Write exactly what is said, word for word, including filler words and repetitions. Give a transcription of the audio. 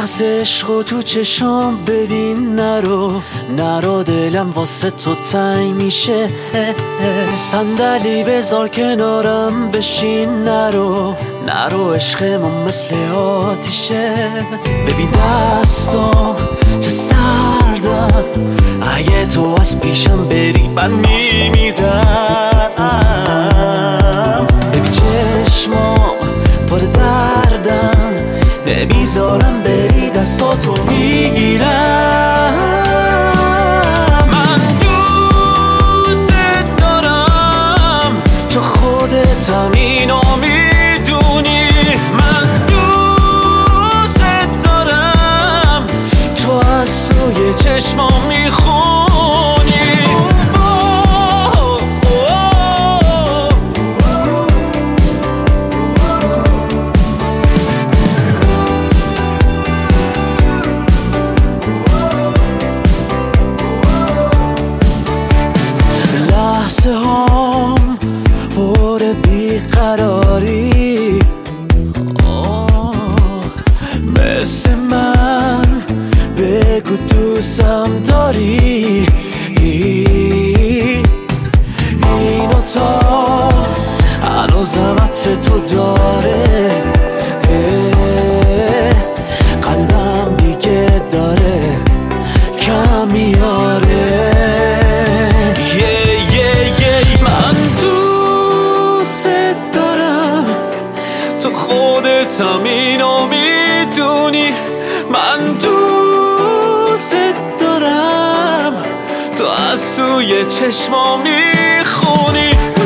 لحظه عشقو تو چشام ببین، نرو نرو دلم واسه تو تنگ میشه. صندلی بذار کنارم بشین، نرو نرو عشقمون مثل آتیشه. ببین دستام چه سردن، اگه تو از پیشم بری من میمیرم. ببین چشمام پر دردن، نمیذارم بری دستاتو میگیرم. من دوست دارم، تو خودتم اینو میدونی. من دوست دارم، تو از توی چشمام میخونی. لحظه هام پر بیقراری، مثل من بگو دوستم داری. اینو تا هنوزم عطر تو داره، قلبم دیگه داره کم میاره. تو خودتم اینو میدونی. من دوست دارم، تو از توی چشمام میخونی.